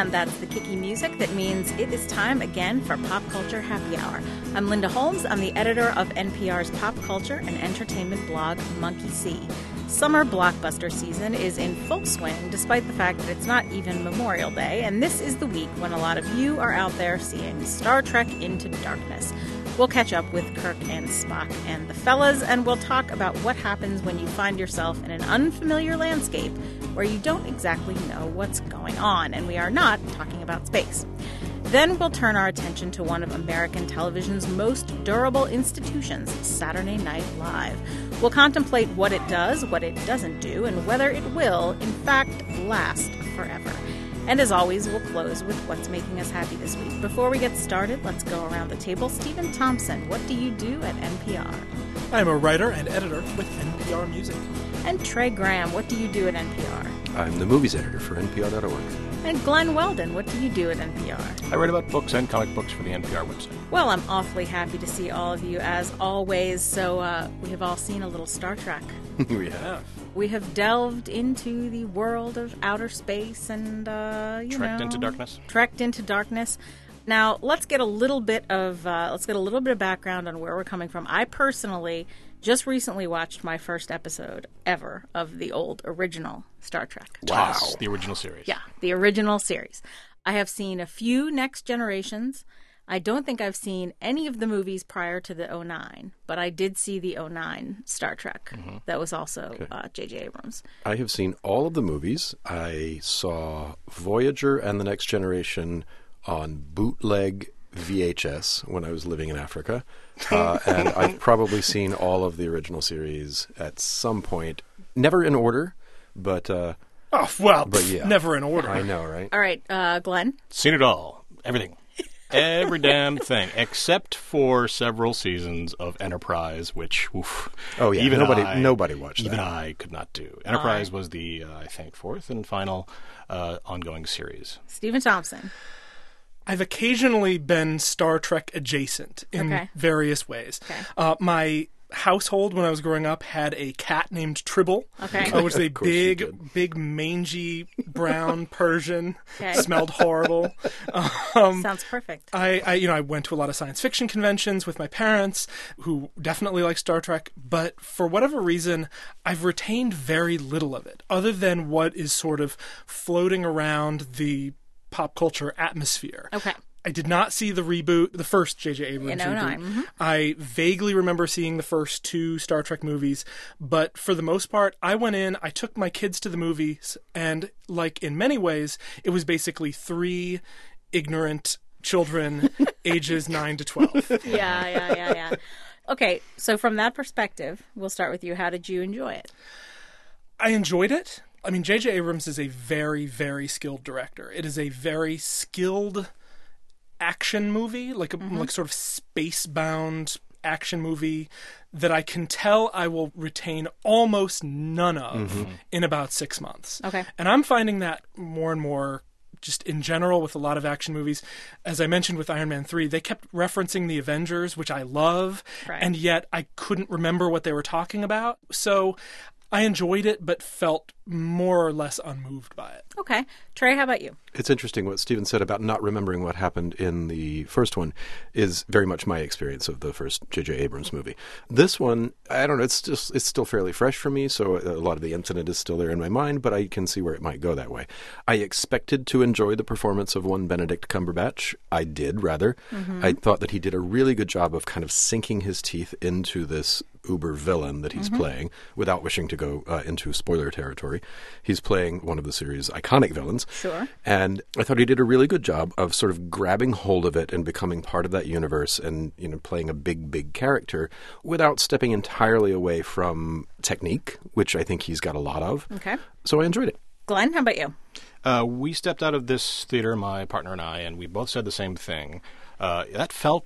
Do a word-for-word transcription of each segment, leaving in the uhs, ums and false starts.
And that's the kicky music that means it is time again for Pop Culture Happy Hour. I'm Linda Holmes. I'm the editor of N P R's pop culture and entertainment blog, Monkey See. Summer blockbuster season is in full swing, despite the fact that it's not even Memorial Day, and this is the week when a lot of you are out there seeing Star Trek Into Darkness. We'll catch up with Kirk and Spock and the fellas, and we'll talk about what happens when you find yourself in an unfamiliar landscape where you don't exactly know what's going on, and we are not talking about space. Then we'll turn our attention to one of American television's most durable institutions, Saturday Night Live. We'll contemplate what it does, what it doesn't do, and whether it will, in fact, last forever. And as always, we'll close with what's making us happy this week. Before we get started, let's go around the table. Stephen Thompson, what do you do at N P R? I'm a writer and editor with N P R Music. And Trey Graham, what do you do at N P R? I'm the movies editor for N P R dot org. And Glenn Weldon, what do you do at N P R? I write about books and comic books for the N P R website. Well, I'm awfully happy to see all of you, as always. So uh, we have all seen a little Star Trek. We have. We have delved into the world of outer space and, uh, you Trekked know... into darkness. Trekked into darkness. Now, let's get a little bit of, uh, let's get a little bit of background on where we're coming from. I personally just recently watched my first episode ever of the old original Star Trek. Wow. The original series. Yeah, the original series. I have seen a few Next Generations. I don't think I've seen any of the movies prior to the oh nine, but I did see the oh nine Star Trek. Mm-hmm. That was also Okay. uh, J J Abrams. I have seen all of the movies. I saw Voyager and The Next Generation on bootleg V H S when I was living in Africa. Uh, and I've probably seen all of the original series at some point. Never in order, but... Uh, Oh, well, but pff, yeah. never in order. I know, right? All right, uh, Glenn? Seen it all. Everything. Every damn thing. Except for several seasons of Enterprise, which, oof, Oh, yeah. even Nobody, I, nobody watched even that. I could not do. Enterprise was the, uh, I think, fourth and final uh, ongoing series. Stephen Thompson. I've occasionally been Star Trek adjacent in Okay. various ways. Okay. Uh, my household, when I was growing up, had a cat named Tribble. Okay. Uh, which was a Of course you big, did. big, mangy, brown Persian. Okay. Smelled horrible. Um, Sounds perfect. I, I, you know, I went to a lot of science fiction conventions with my parents, who definitely like Star Trek, but for whatever reason, I've retained very little of it, other than what is sort of floating around the pop culture atmosphere. Okay. I did not see the reboot, the first J J Abrams In oh nine, reboot. mhm. I vaguely remember seeing the first two Star Trek movies, but for the most part, I went in, I took my kids to the movies, and like in many ways, it was basically three ignorant children ages nine to twelve. Yeah, yeah, yeah, yeah. Okay, so from that perspective, we'll start with you. How did you enjoy it? I enjoyed it. I mean, J J Abrams is a very, very skilled director. It is a very skilled action movie, like a Mm-hmm. like sort of space-bound action movie that I can tell I will retain almost none of in about six months. Okay. And I'm finding that more and more just in general with a lot of action movies. As I mentioned with Iron Man three, they kept referencing the Avengers, which I love, Right. and yet I couldn't remember what they were talking about. So I enjoyed it, but felt more or less unmoved by it. Okay. Trey, how about you? It's interesting what Stephen said about not remembering what happened in the first one is very much my experience of the first J J Abrams movie. This one, I don't know, it's just it's still fairly fresh for me, so a lot of the incident is still there in my mind, but I can see where it might go that way. I expected to enjoy the performance of one Benedict Cumberbatch. I did, rather. I thought that he did a really good job of kind of sinking his teeth into this uber villain that he's playing without wishing to go uh, into spoiler territory. He's playing one of the series' iconic villains. Sure. And I thought he did a really good job of sort of grabbing hold of it and becoming part of that universe and, you know, playing a big, big character without stepping entirely away from technique, which I think he's got a lot of. Okay. So I enjoyed it. Glenn, how about you? Uh, we stepped out of this theater, my partner and I, and we both said the same thing. Uh, that felt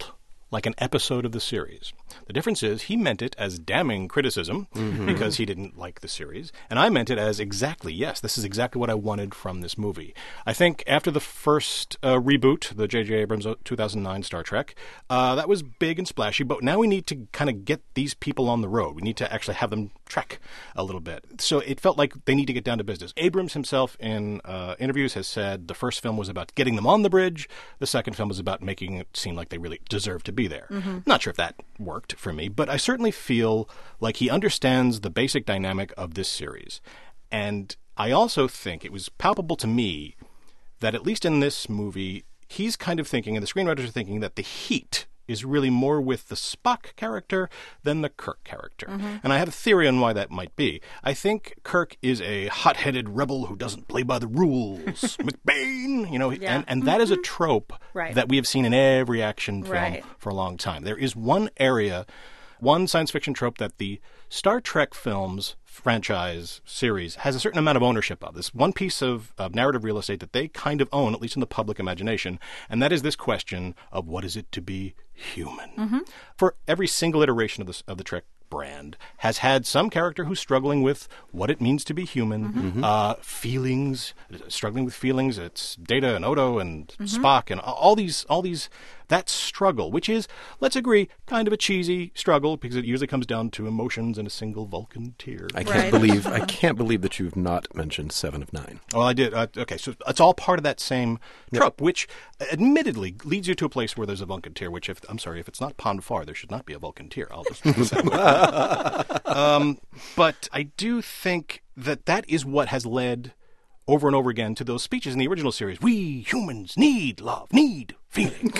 like an episode of the series. The difference is he meant it as damning criticism mm-hmm. because he didn't like the series, and I meant it as exactly, yes, this is exactly what I wanted from this movie. I think after the first uh, reboot, the J J. Abrams two thousand nine Star Trek, uh, that was big and splashy, but now we need to kind of get these people on the road. We need to actually have them trek a little bit. So it felt like they need to get down to business. Abrams himself in uh, interviews has said the first film was about getting them on the bridge. The second film was about making it seem like they really deserve to be there. Mm-hmm. Not sure if that worked for me, but I certainly feel like he understands the basic dynamic of this series. And I also think it was palpable to me that at least in this movie, he's kind of thinking, and the screenwriters are thinking, that the heat is really more with the Spock character than the Kirk character. Mm-hmm. And I have a theory on why that might be. I think Kirk is a hot-headed rebel who doesn't play by the rules. McBain, you know, yeah. and, and mm-hmm. that is a trope right. that we have seen in every action film right. for a long time. There is one area, one science fiction trope that the Star Trek films franchise series has a certain amount of ownership of. This one piece of, of narrative real estate that they kind of own, at least in the public imagination, and that is this question of what is it to be human? Mm-hmm. For every single iteration of the, of the Trek brand has had some character who's struggling with what it means to be human, mm-hmm. uh, feelings, struggling with feelings. It's Data and Odo and mm-hmm. Spock and all these, all these, that struggle, which is, let's agree, kind of a cheesy struggle because it usually comes down to emotions and a single Vulcan tear. I can't right. believe, I can't believe that you've not mentioned Seven of Nine. Well, I did. Uh, okay, so it's all part of that same trope, yep. which admittedly leads you to a place where there's a Vulcan tear, which if, I'm sorry, if it's not Pon farr, there should not be a Vulcan tear. I'll just say that. um, but I do think that that is what has led over and over again to those speeches in the original series. We humans need love, need feeling.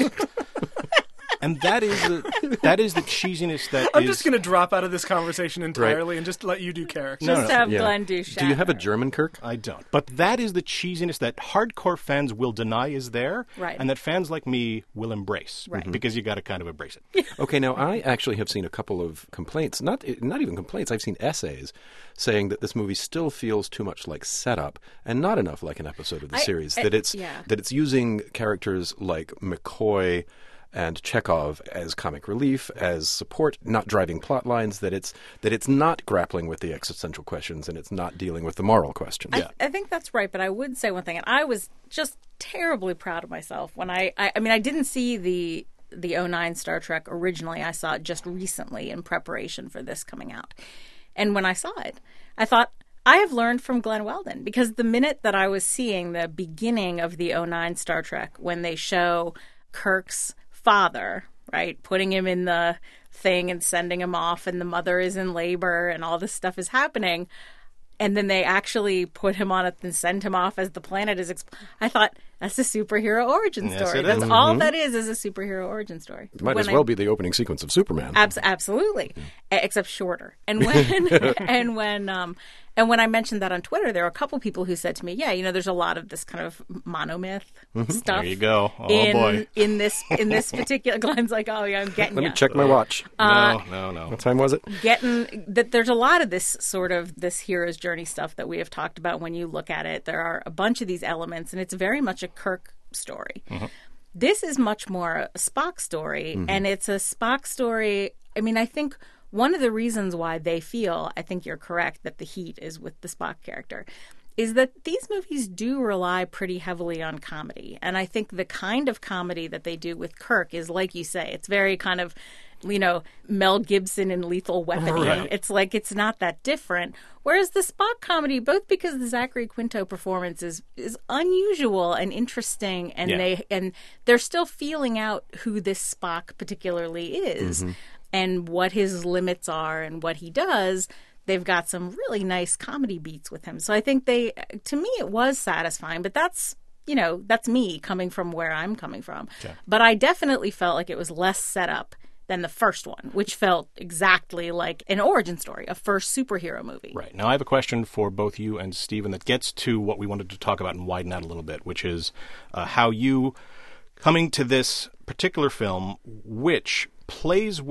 And that is the, that is the cheesiness that I'm is... just going to drop out of this conversation entirely right. and just let you do characters. Just no, no. have yeah. Glenn do Shatner. Do you have a German Kirk? I don't. But that is the cheesiness that hardcore fans will deny is there, right. and that fans like me will embrace, right. mm-hmm. because you got to kind of embrace it. Okay, now I actually have seen a couple of complaints, not not even complaints, I've seen essays saying that this movie still feels too much like setup and not enough like an episode of the I, series, I, that it's yeah. that it's using characters like McCoy and Chekhov as comic relief, as support, not driving plot lines, that it's that it's not grappling with the existential questions and it's not dealing with the moral questions. I, yeah. I think that's right, but I would say one thing, and I was just terribly proud of myself when I, I, I mean, I didn't see the the oh nine Star Trek originally. I saw it just recently in preparation for this coming out. And when I saw it, I thought, I have learned from Glenn Weldon, because the minute that I was seeing the beginning of the oh nine Star Trek, when they show Kirk's father, right, putting him in the thing and sending him off, and the mother is in labor and all this stuff is happening, and then they actually put him on it and send him off as the planet is exp- I thought, that's a superhero origin Yes, story. it That's is. all Mm-hmm. that is, is a superhero origin story. It might When as I- well be the opening sequence of Superman. Abs- absolutely, A- except shorter. And when and when um and when I mentioned that on Twitter, there were a couple people who said to me, "Yeah, you know, there's a lot of this kind of monomyth Mm-hmm. stuff." There you go. Oh in, boy. In this in this particular, Glenn's like, "Oh yeah, I'm getting Let you." me check my watch. no, no, no. What time was it? Getting that there's a lot of this sort of this hero's journey stuff that we have talked about. When you look at it, there are a bunch of these elements, and it's very much a Kirk story. Mm-hmm. This is much more a Spock story, mm-hmm. and it's a Spock story. I mean, I think one of the reasons why they feel, I think you're correct, that the heat is with the Spock character, is that these movies do rely pretty heavily on comedy. And I think the kind of comedy that they do with Kirk is, like you say, it's very kind of, you know, Mel Gibson in Lethal Weapon. Right. It's like, it's not that different. Whereas the Spock comedy, both because the Zachary Quinto performance is, is unusual and interesting, and Yeah. they and they're still feeling out who this Spock particularly is, mm-hmm. and what his limits are and what he does. They've got some really nice comedy beats with him. So I think they, to me, it was satisfying. But that's, you know, that's me coming from where I'm coming from. Okay. But I definitely felt like it was less set up than the first one, which felt exactly like an origin story, a first superhero movie. Right. Now, I have a question for both you and Stephen that gets to what we wanted to talk about and widen out a little bit, which is uh, how you, coming to this particular film, which plays with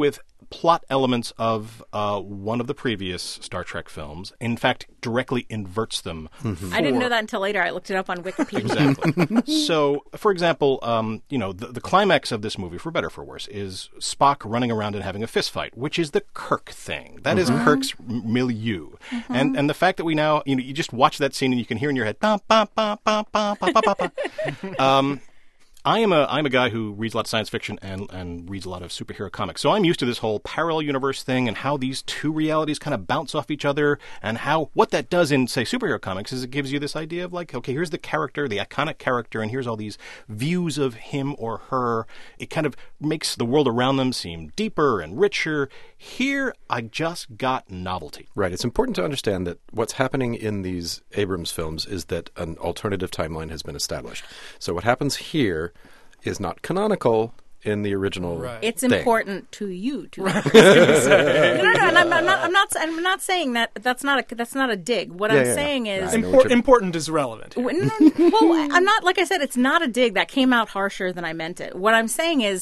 plot elements of uh, one of the previous Star Trek films. In fact, directly inverts them. Mm-hmm. I didn't know that until later. I looked it up on Wikipedia. Exactly. So, for example, um, you know, the, the climax of this movie, for better or for worse, is Spock running around and having a fist fight, which is the Kirk thing. That is Mm-hmm. Kirk's milieu. Mm-hmm. And and the fact that we now, you know, you just watch that scene and you can hear in your head, ba, ba, ba, ba, ba, ba, ba, ba, ba. um, I am a I'm a guy who reads a lot of science fiction and, and reads a lot of superhero comics. So I'm used to this whole parallel universe thing and how these two realities kind of bounce off each other, and how what that does in, say, superhero comics is it gives you this idea of like, okay, here's the character, the iconic character, and here's all these views of him or her. It kind of makes the world around them seem deeper and richer. Here, I just got novelty. Right. It's important to understand that what's happening in these Abrams films is that an alternative timeline has been established. So what happens here is not canonical in the original. Right. It's thing. important to you to. Right. no, no, no. And I'm, I'm not. I'm not. I'm not saying that. That's not a. That's not a dig. What Yeah, I'm yeah, saying yeah. is I know Impor- what you're- important is relevant. well, I'm not. Like I said, it's not a dig. That came out harsher than I meant it. What I'm saying is,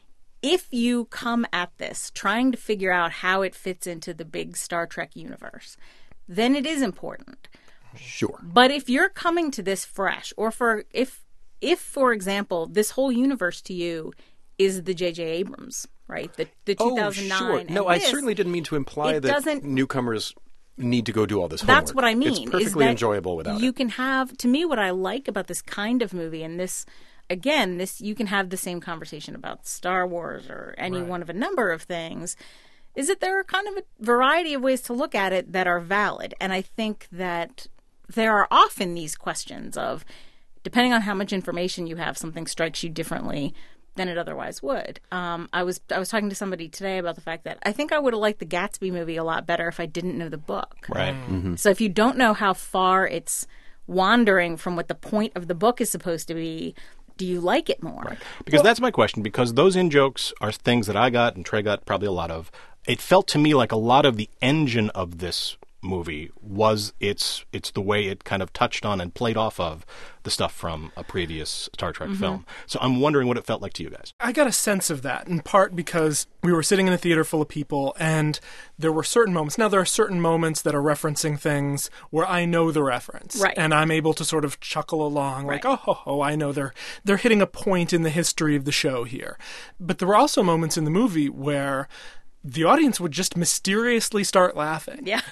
if you come at this trying to figure out how it fits into the big Star Trek universe, then it is important. Sure. But if you're coming to this fresh, or for if if for example this whole universe to you is the J J Abrams, right? The the two thousand nine. Oh, sure. and No, I this, certainly didn't mean to imply it that doesn't- newcomers need to go do all this homework. That's what I mean. It's perfectly is that enjoyable without you it. can have, to me, what I like about this kind of movie, and this, again, this you can have the same conversation about Star Wars or any Right. one of a number of things, is that there are kind of a variety of ways to look at it that are valid. And I think that there are often these questions of, depending on how much information you have, something strikes you differently than it otherwise would. Um, I was I was talking to somebody today about the fact that I think I would have liked the Gatsby movie a lot better if I didn't know the book. Right. Mm-hmm. So if you don't know how far it's wandering from what the point of the book is supposed to be, do you like it more? Right. Because that's my question, because those in-jokes are things that I got and Trey got probably a lot of. It felt to me like a lot of the engine of this movie was it's it's the way it kind of touched on and played off of the stuff from a previous Star Trek Mm-hmm. film. So I'm wondering what it felt like to you guys. I got a sense of that, in part because we were sitting in a theater full of people, and there were certain moments. Now, there are certain moments that are referencing things where I know the reference. Right. And I'm able to sort of chuckle along, like, Right. oh, ho, ho, I know they're, they're hitting a point in the history of the show here. But there were also moments in the movie where the audience would just mysteriously start laughing. Yeah.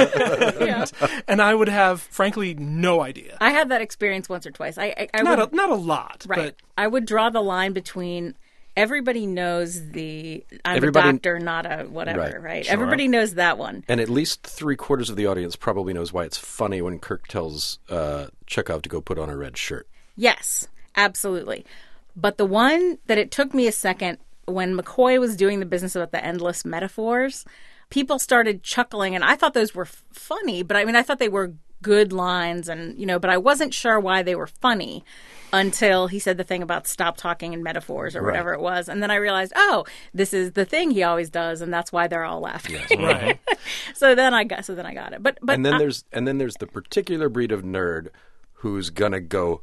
yeah. And I would have, frankly, no idea. I had that experience once or twice. I, I, I Not would, a, not a lot, right. but I would draw the line between everybody knows the I'm Everybody- a doctor, not a whatever, right? Right. Sure. Everybody knows that one. And at least three quarters of the audience probably knows why it's funny when Kirk tells uh, Chekhov to go put on a red shirt. Yes, absolutely. But the one that it took me a second, when McCoy was doing the business about the endless metaphors, people started chuckling, and I thought those were f- funny, but I mean, I thought they were good lines, and, you know, but I wasn't sure why they were funny until he said the thing about stop talking in metaphors or Right. whatever it was. And then I realized, oh, this is the thing he always does, and that's why they're all laughing. right. so then I got, so then I got it. But, but and then I- there's and then there's the particular breed of nerd who's gonna go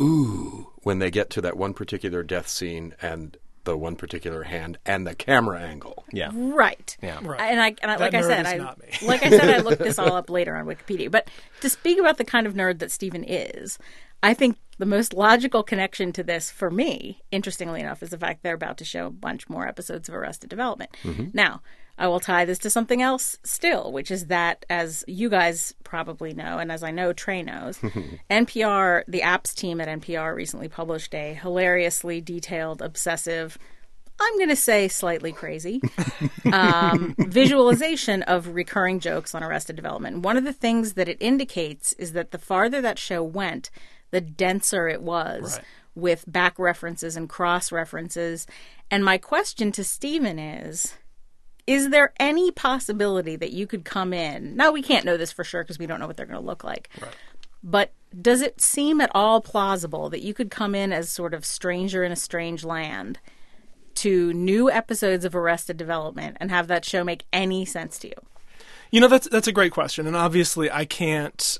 ooh when they get to that one particular death scene and the one particular hand and the camera angle. Yeah. Right. Yeah. Right. And I, and I, That like I nerd said, is I, not me. like I said, I looked this all up later on Wikipedia. But to speak about the kind of nerd that Stephen is, I think the most logical connection to this for me, interestingly enough, is the fact they're about to show a bunch more episodes of Arrested Development. Mm-hmm. Now, I will tie this to something else still, which is that, as you guys probably know, and as I know Trey knows, N P R, the apps team at N P R recently published a hilariously detailed, obsessive, I'm going to say slightly crazy, um, visualization of recurring jokes on Arrested Development. And one of the things that it indicates is that the farther that show went, the denser it was Right. with back references and cross references. And my question to Stephen is, is there any possibility that you could come in? Now, we can't know this for sure because we don't know what they're going to look like. Right. But does it seem at all plausible that you could come in as sort of stranger in a strange land to new episodes of Arrested Development and have that show make any sense to you? You know, that's that's a great question, and obviously I can't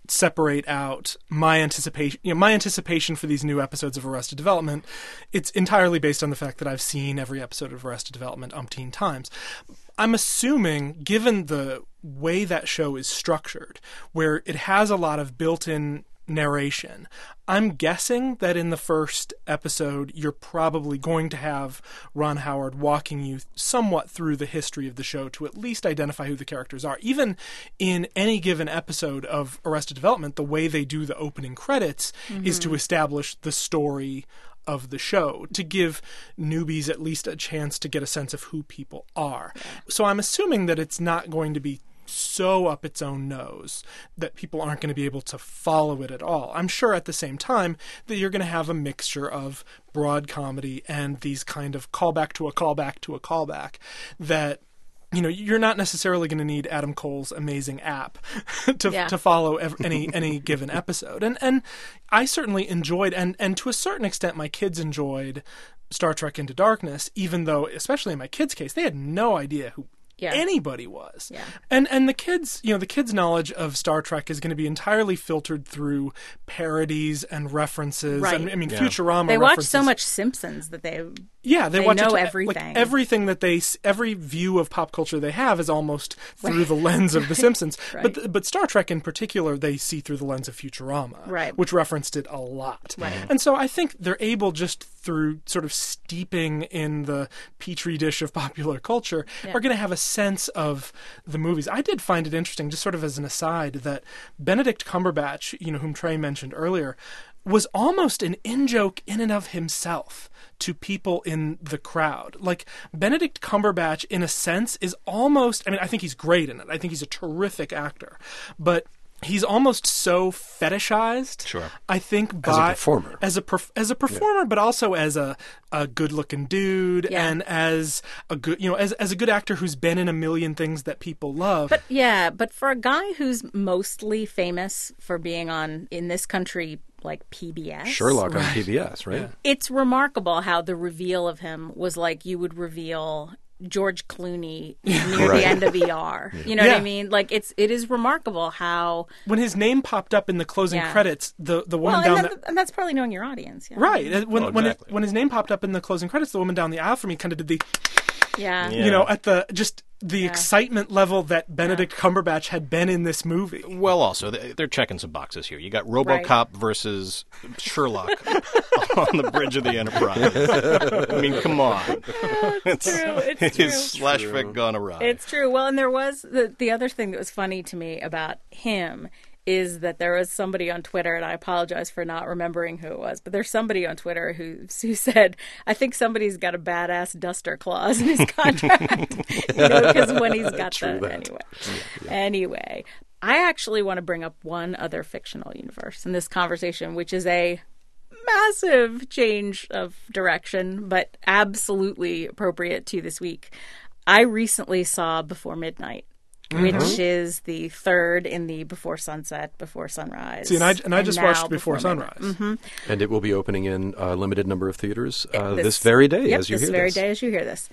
separate out my anticipation, you know, my anticipation for these new episodes of Arrested Development. It's entirely based on the fact that I've seen every episode of Arrested Development umpteen times. I'm assuming, given the way that show is structured, where it has a lot of built-in narration, I'm guessing that in the first episode you're probably going to have Ron Howard walking you somewhat through the history of the show to at least identify who the characters are. Even in any given episode of Arrested Development, the way they do the opening credits mm-hmm. is to establish the story of the show, to give newbies at least a chance to get a sense of who people are. Yeah. So I'm assuming that it's not going to be so up its own nose that people aren't going to be able to follow it at all. I'm sure at the same time that you're going to have a mixture of broad comedy and these kind of callback to a callback to a callback that, you know, you're not necessarily going to need Adam Cole's amazing app to yeah. to follow ev- any any given episode. And and I certainly enjoyed, and and to a certain extent my kids enjoyed Star Trek Into Darkness, even though, especially in my kids' case, they had no idea who Yeah. anybody was. Yeah. And and the kids, you know, the kids' knowledge of Star Trek is going to be entirely filtered through parodies and references. Right. And, I mean, yeah. Futurama They watch references. so much Simpsons that they Yeah, they, they watch know it, everything. Like, everything that they, every view of pop culture they have is almost through Right. the lens of The Simpsons. Right. But th- but Star Trek in particular, they see through the lens of Futurama, Right. which referenced it a lot. Right. And so I think they're able, just through sort of steeping in the petri dish of popular culture, Yeah. are going to have a sense of the movies. I did find it interesting, just sort of as an aside, that Benedict Cumberbatch, you know, whom Trey mentioned earlier, was almost an in-joke in and of himself to people in the crowd. Like, Benedict Cumberbatch, in a sense, is almost, I mean, I think he's great in it. I think he's a terrific actor. But he's almost so fetishized, Sure. I think, by... As a performer. As a, perf- as a performer, yeah. but also as a, a good-looking dude, Yeah. and as a good, you know, as, as a good actor who's been in a million things that people love. But yeah, but for a guy who's mostly famous for being on, in this country, like P B S. Sherlock on P B S, right? Yeah. It's remarkable how the reveal of him was like you would reveal George Clooney near Right. the end of E R. You know Yeah. what I mean? Like, it's it is remarkable how When his name popped up in the closing Yeah. credits, the, the woman well, down and, the... that, and that's probably knowing your audience. Yeah. Right. Uh, When, Well, when, exactly. it, when his name popped up in the closing credits, the woman down the aisle from me kind of did the, Yeah. Yeah. you know, at the, just the Yeah. excitement level that Benedict Cumberbatch had been in this movie. Well, also, they- they're checking some boxes here. You got RoboCop versus Sherlock on the bridge of the Enterprise. I mean, come on. It's true. It's true. Is slash fic gone awry? It's true. Well, and there was the the other thing that was funny to me about him is that there was somebody on Twitter, and I apologize for not remembering who it was, but there's somebody on Twitter who who said, I think somebody's got a badass duster clause in his contract. You know, because when he's got True the that. anyway. Anyway, I actually want to bring up one other fictional universe in this conversation, which is a massive change of direction, but absolutely appropriate to this week. I recently saw Before Midnight, which is the third in the Before Sunset, Before Sunrise. See, and I, and I just now watched Before, Sunrise. Midnight. And it will be opening in a limited number of theaters uh, This- this, very day Yep, as you this hear very this. day as you hear this.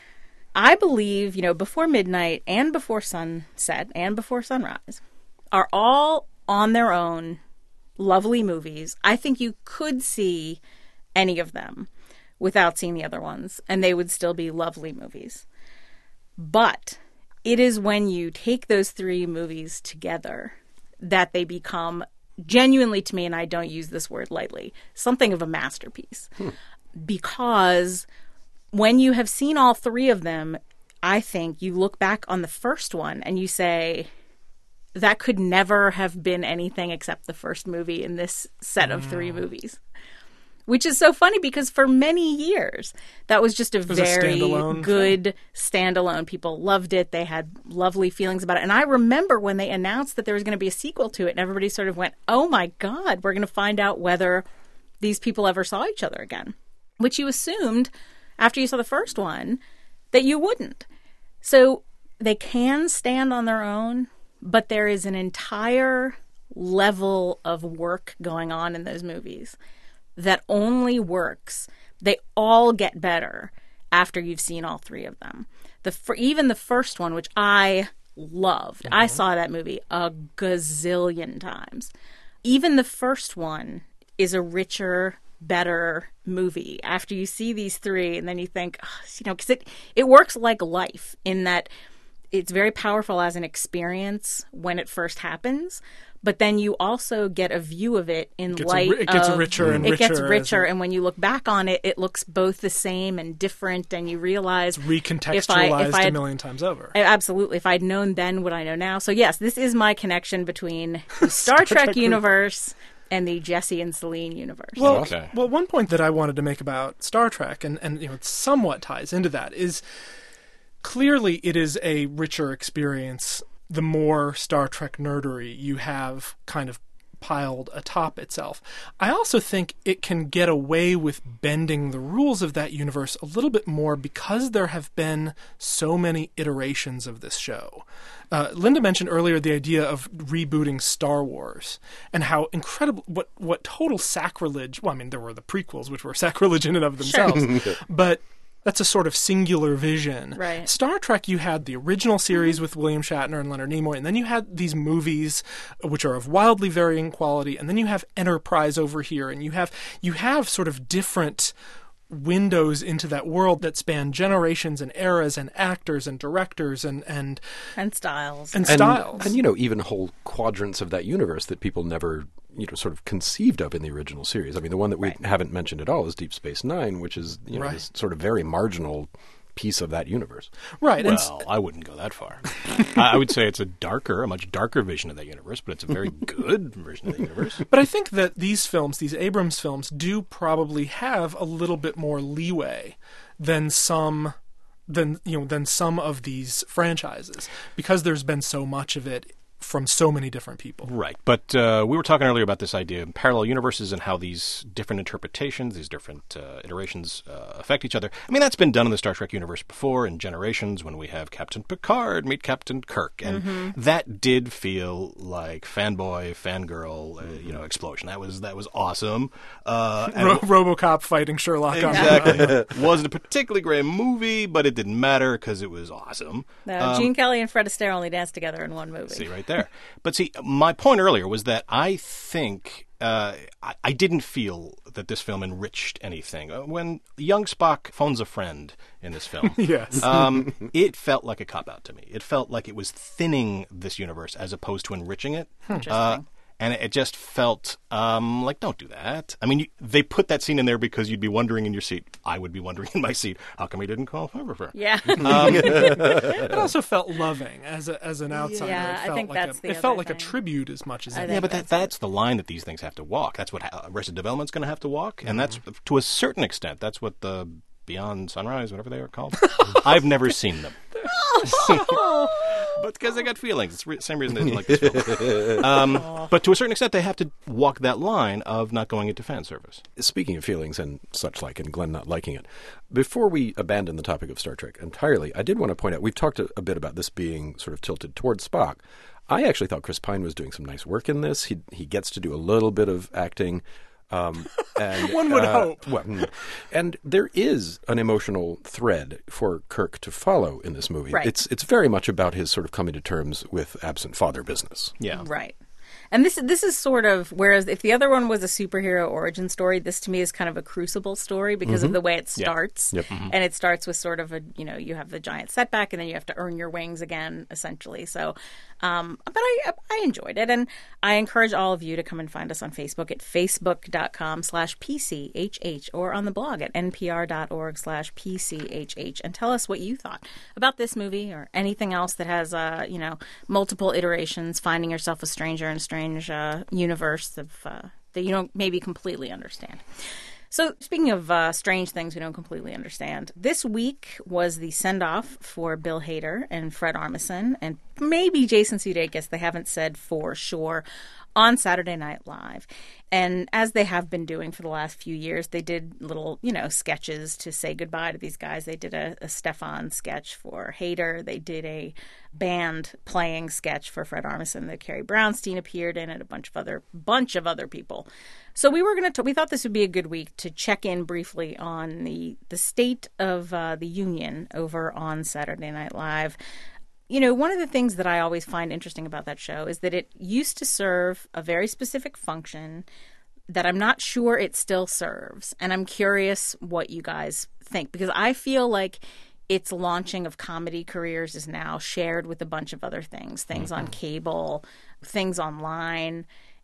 I believe, you know, Before Midnight and Before Sunset and Before Sunrise are all on their own lovely movies. I think you could see any of them without seeing the other ones, and they would still be lovely movies. But it is when you take those three movies together that they become genuinely, to me, and I don't use this word lightly, something of a masterpiece. Hmm. Because when you have seen all three of them, I think you look back on the first one and you say, that could never have been anything except the first movie in this set of three movies. Which is so funny because for many years, that was just a was a very standalone good standalone. People loved it. They had lovely feelings about it. And I remember when they announced that there was going to be a sequel to it, and everybody sort of went, oh my God, we're going to find out whether these people ever saw each other again. Which you assumed, after you saw the first one, that you wouldn't. So they can stand on their own, but there is an entire level of work going on in those movies that only works. They all get better after you've seen all three of them. The for even the first one, which I loved. Mm-hmm. I saw that movie a gazillion times. Even the first one is a richer, better movie after you see these three, and then you think, oh, you know, because it, it works like life in that it's very powerful as an experience when it first happens, but then you also get a view of it in it light a, it gets of... richer and it richer. It gets richer, and when you look back on it, it looks both the same and different, and you realize... It's recontextualized if I, if I had, a million times over. Absolutely. If I'd known then what I know now. So yes, this is my connection between the Star, Star Trek, Trek universe and the Jesse and Celine universe. Well, okay. well, one point that I wanted to make about Star Trek, and, and you know, it somewhat ties into that, is clearly it is a richer experience the more Star Trek nerdery you have kind of piled atop itself. I also think it can get away with bending the rules of that universe a little bit more because there have been so many iterations of this show. Uh, Linda mentioned earlier the idea of rebooting Star Wars and how incredible, what, what total sacrilege, well, I mean, there were the prequels, which were sacrilege in and of themselves, sure. but that's a sort of singular vision. Right. Star Trek, you had the original series mm-hmm. with William Shatner and Leonard Nimoy, and then you had these movies, which are of wildly varying quality, and then you have Enterprise over here, and you have you have sort of different windows into that world that span generations and eras and actors and directors and and and styles and, and styles and you know even whole quadrants of that universe that people never you know sort of conceived of in the original series. I mean, the one that we right. haven't mentioned at all is Deep Space Nine, which is you know right. this sort of very marginal piece of that universe. Right. Well, and I wouldn't go that far. I would say it's a darker, a much darker vision of that universe, but it's a very good version of the universe. But I think that these films, these Abrams films, do probably have a little bit more leeway than some than you know than some of these franchises because there's been so much of it from so many different people. Right. But uh, we were talking earlier about this idea of parallel universes and how these different interpretations, these different uh, iterations uh, affect each other. I mean, that's been done in the Star Trek universe before in Generations when we have Captain Picard meet Captain Kirk. And mm-hmm. that did feel like fanboy, fangirl, uh, you know, explosion. That was that was awesome. Uh, and Ro- RoboCop fighting Sherlock. Exactly. On the, wasn't a particularly great movie, but it didn't matter because it was awesome. No, um, Gene Kelly and Fred Astaire only danced together in one movie. See, right there. But see, my point earlier was that I think uh, I, I didn't feel that this film enriched anything. Uh, when young Spock phones a friend in this film, yes. um, it felt like a cop-out to me. It felt like it was thinning this universe as opposed to enriching it. Interesting. Uh, And it just felt um, like, don't do that. I mean, you, they put that scene in there because you'd be wondering in your seat. I would be wondering in my seat, how come he didn't call Hoverfur? Yeah. Um, it also felt loving as a, as an outsider. Yeah, it felt I think like that's a, the It felt other like thing. a tribute as much as I anything. yeah, but that, That's it. that's the line that these things have to walk. That's what ha- Arrested Development's going to have to walk. And that's, to a certain extent, that's what the Beyond Sunrise, whatever they are called. I've never seen them. But because I got feelings. It's the re- same reason I didn't like this film. Um, but to a certain extent, they have to walk that line of not going into fan service. Speaking of feelings and such like, and Glenn not liking it, before we abandon the topic of Star Trek entirely, I did want to point out, we've talked a, a bit about this being sort of tilted towards Spock. I actually thought Chris Pine was doing some nice work in this. He he gets to do a little bit of acting. Um, and, One would uh, hope. Well, mm. and there is an emotional thread for Kirk to follow in this movie. Right. It's it's very much about his sort of coming to terms with absent father business. Yeah. Right. And this this is sort of, whereas if the other one was a superhero origin story, this to me is kind of a crucible story because Mm-hmm. of the way it Yeah. starts. Yep. Mm-hmm. And it starts with sort of a, you know, you have the giant setback and then you have to earn your wings again, essentially. So, um, but I I enjoyed it. And I encourage all of you to come and find us on Facebook at facebook.com slash PCHH or on the blog at npr.org slash PCHH and tell us what you thought about this movie or anything else that has, uh, you know, multiple iterations, finding yourself a stranger in a strange uh, universe of uh, that you don't maybe completely understand. So speaking of uh, strange things we don't completely understand, this week was the send-off for Bill Hader and Fred Armisen and maybe Jason Sudeikis, they haven't said for sure, on Saturday Night Live. And as they have been doing for the last few years, they did little, you know, sketches to say goodbye to these guys. They did a, a Stefan sketch for Hader. They did a band playing sketch for Fred Armisen that Carrie Brownstein appeared in, and a bunch of other bunch of other people. So we were going to we thought this would be a good week to check in briefly on the the state of uh, the union over on Saturday Night Live. You know, one of the things that I always find interesting about that show is that it used to serve a very specific function that I'm not sure it still serves. And I'm curious what you guys think, because I feel like its launching of comedy careers is now shared with a bunch of other things, things mm-hmm. on cable, things online.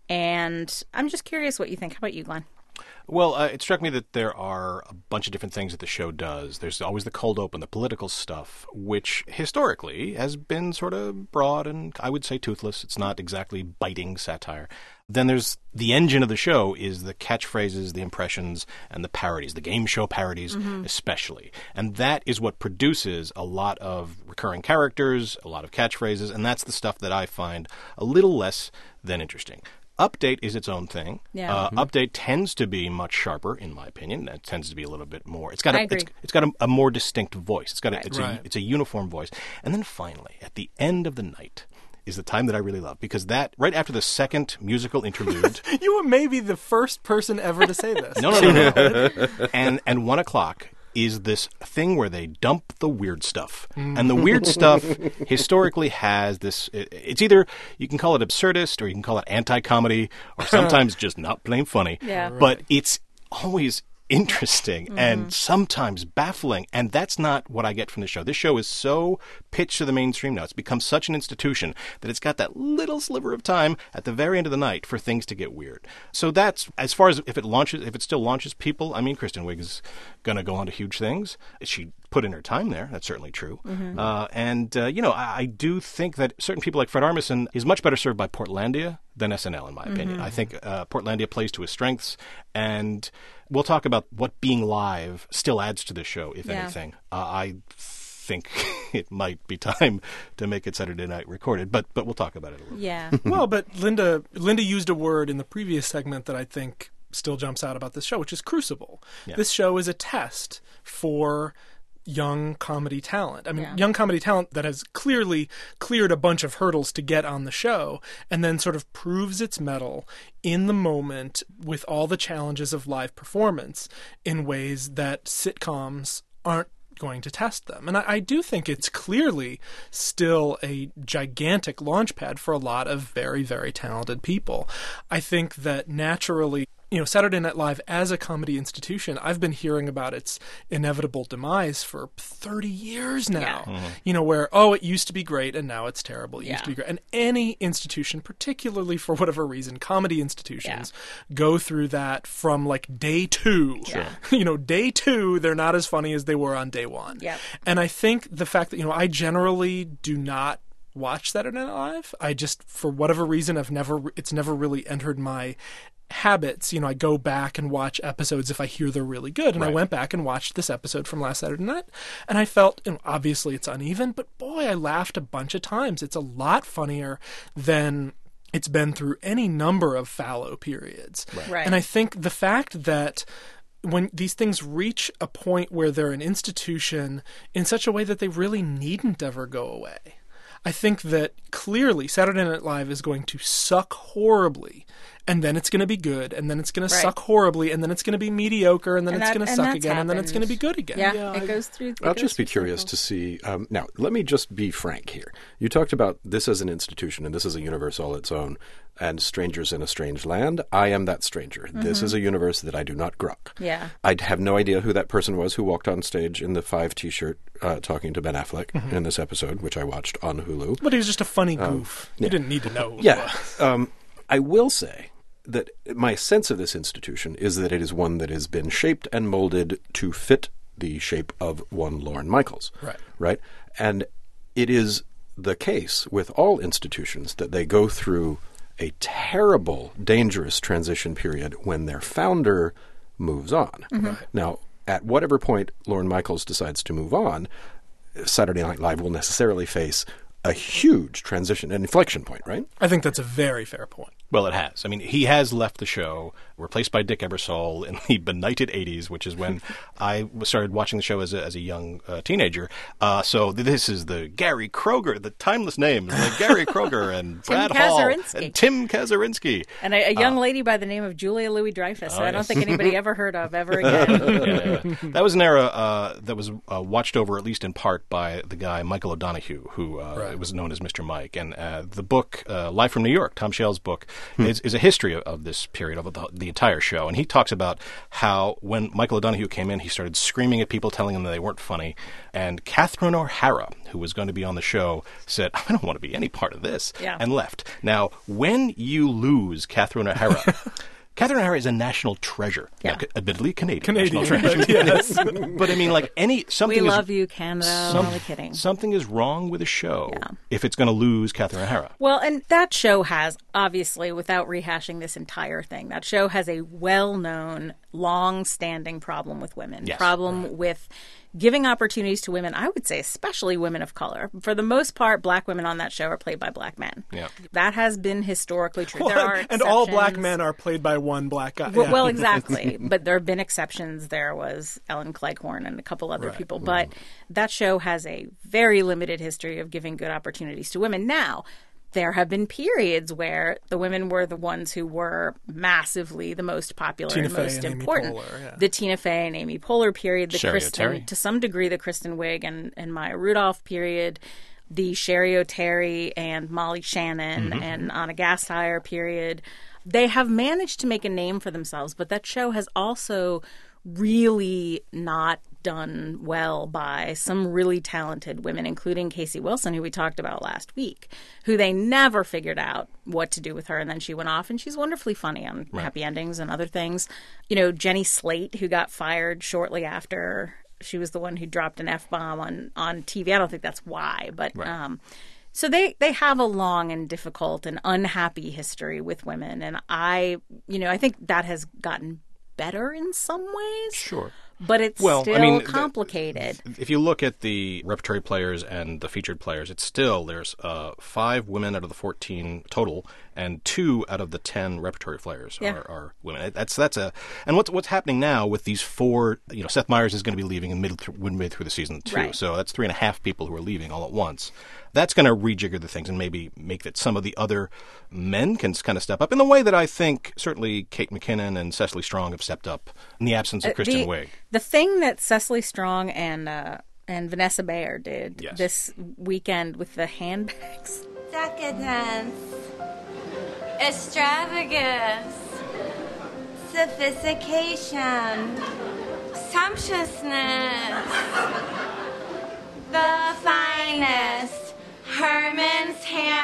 And I'm just curious what you think. How about you, Glenn? Well, uh, it struck me that there are a bunch of different things that the show does. There's always the cold open, the political stuff, which historically has been sort of broad and, I would say, toothless. It's not exactly biting satire. Then there's the engine of the show is the catchphrases, the impressions, and the parodies, the game show parodies mm-hmm. especially. And that is what produces a lot of recurring characters, a lot of catchphrases, and that's the stuff that I find a little less than interesting. Update is its own thing. Yeah. Uh, mm-hmm. Update tends to be much sharper, in my opinion. It tends to be a little bit more. It's got I a, agree. it's, it's got a, a more distinct voice. It's got a, right. it's Right. a it's a uniform voice. And then finally, at the end of the night, is the time that I really love, because that right after the second musical interlude, You may be the first person ever to say this. no, no, no, no, and and one o'clock is this thing where they dump the weird stuff. And the weird stuff historically has this, it, it's either, you can call it absurdist, or you can call it anti-comedy, or sometimes just not plain funny. Yeah. But it's always interesting mm-hmm. and sometimes baffling, and that's not what I get from the show. This show is so pitched to the mainstream now. It's become such an institution that it's got that little sliver of time at the very end of the night for things to get weird. So that's, as far as if it launches, if it still launches people, I mean, Kristen Wiig is going to go on to huge things. She put in her time there. That's certainly true. Mm-hmm. Uh, and, uh, you know, I, I do think that certain people like Fred Armisen is much better served by Portlandia than S N L, in my opinion. Mm-hmm. I think uh, Portlandia plays to his strengths, and we'll talk about what being live still adds to the show, if yeah. anything. Uh, I think it might be time to make it Saturday Night Recorded, but but we'll talk about it a little. Yeah. Well, but Linda Linda used a word in the previous segment that I think still jumps out about this show, which is crucible. Yeah. This show is a test for young comedy talent. I mean, Yeah. young comedy talent that has clearly cleared a bunch of hurdles to get on the show, and then sort of proves its mettle in the moment with all the challenges of live performance in ways that sitcoms aren't going to test them. And I, I do think it's clearly still a gigantic launchpad for a lot of very, very talented people. I think that naturally, you know, Saturday Night Live as a comedy institution, I've been hearing about its inevitable demise for thirty years now. Yeah. Mm-hmm. You know, where, oh, it used to be great and now it's terrible. It Yeah. used to be great. And any institution, particularly for whatever reason, comedy institutions go through that from like day two. Sure. You know, day two, they're not as funny as they were on day one. Yep. And I think the fact that, you know, I generally do not watch Saturday Night Live. I just, for whatever reason, I've never, it's never really entered my habits. You know, I go back and watch episodes if I hear they're really good. And Right. I went back and watched this episode from last Saturday night, and I felt, you know, obviously it's uneven, but boy, I laughed a bunch of times. It's a lot funnier than it's been through any number of fallow periods. Right. Right. And I think the fact that when these things reach a point where they're an institution in such a way that they really needn't ever go away, I think that clearly Saturday Night Live is going to suck horribly, and then it's going to be good, and then it's going to Right. suck horribly, and then it's going to be mediocre, and then And it's that- going to and suck that's again, and then it's going to be happened. good again. Yeah, Yeah, it I- goes through. it I'll goes just be through curious cycles. to see. Um, now, let me just be frank here. You talked about this as an institution, and this is a universe all its own, and strangers in a strange land. I am that stranger. This is a universe that I do not grok. Yeah. I have no idea who that person was who walked on stage in the Five T-shirt uh, talking to Ben Affleck in this episode, which I watched on Hulu. But he was just a funny goof. You didn't need to know. who it Yeah. was. Um, I will say that my sense of this institution is that it is one that has been shaped and molded to fit the shape of one Lorne Michaels. Right. Right? And it is the case with all institutions that they go through a terrible, dangerous transition period when their founder moves on. Now, at whatever point Lorne Michaels decides to move on, Saturday Night Live will necessarily face a huge transition, an inflection point, right? I think that's a very fair point. Well, it has. I mean, he has left the show, replaced by Dick Ebersol in the benighted eighties, which is when I started watching the show as a, as a young uh, teenager. Uh, so this is the Gary Kroger, the timeless names, like Gary Kroger and Tim Brad Hall Kazurinsky. and Tim Kazurinsky. And a, a young lady by the name of Julia Louis-Dreyfus, oh, that I don't yes. think anybody ever heard of ever again. Yeah, yeah. That was an era uh, that was uh, watched over, at least in part, by the guy Michael O'Donoghue, who uh, Right. it was known as Mister Mike. And uh, the book, uh, Live from New York, Tom Shell's book, hmm. is, is a history of, of this period, of the, the entire show. And he talks about how when Michael O'Donoghue came in, he started screaming at people, telling them that they weren't funny. And Catherine O'Hara, who was going to be on the show, said, I don't want to be any part of this, yeah. and left. Now, when you lose Catherine O'Hara... Catherine O'Hara is a national treasure. Yeah. Now, admittedly Canadian. Canadian, national treasure. yes. But I mean, like any something. We is, love you, Canada. Some, I'm only kidding. Something is wrong with a show yeah. if it's going to lose Catherine O'Hara. Well, and that show has, obviously, without rehashing this entire thing, that show has a well-known, long-standing problem with women. Yes. Problem right. with giving opportunities to women, I would say especially women of color. For the most part, black women on that show are played by black men. Yeah. That has been historically true. Well, there are and all black exceptions. men are played by one black guy. Well, yeah. well, exactly. But there have been exceptions. There was Ellen Cleghorn and a couple other Right. people. But that show has a very limited history of giving good opportunities to women. Now, there have been periods where the women were the ones who were massively the most popular Tina and Fey most and Amy important. Poehler, yeah. The Tina Fey and Amy Poehler period, the Sherry Kristen, O'Terry. to some degree, the Kristen Wiig and, and Maya Rudolph period, the Sherry O'Terry and Molly Shannon Mm-hmm. and Anna Gasteyer period. They have managed to make a name for themselves, but that show has also really not done well by some really talented women, including Casey Wilson, who we talked about last week, who they never figured out what to do with her. And then she went off, and she's wonderfully funny on Right. Happy Endings and other things. You know, Jenny Slate, who got fired shortly after she was the one who dropped an F-bomb on, on T V. I don't think that's why, but... Right. Um, So they, they have a long and difficult and unhappy history with women. And I, you know, I think that has gotten better in some ways. Sure. But it's Well, I still mean, the- complicated. If you look at the repertory players and the featured players, it's still, there's uh, five women out of the fourteen total, and two out of the ten repertory players Yeah. are, are women. That's that's a and what's what's happening now with these four. You know, Seth Meyers is going to be leaving in mid th- midway through the season too. Right. So that's three and a half people who are leaving all at once. That's going to rejigger the things and maybe make that some of the other men can kind of step up in the way that I think certainly Kate McKinnon and Cecily Strong have stepped up in the absence of Uh, Kristen the, Wiig. The thing that Cecily Strong and uh, and Vanessa Bayer did Yes. this weekend with the handbags. Decadence, extravagance, sophistication, sumptuousness, the finest, Herman's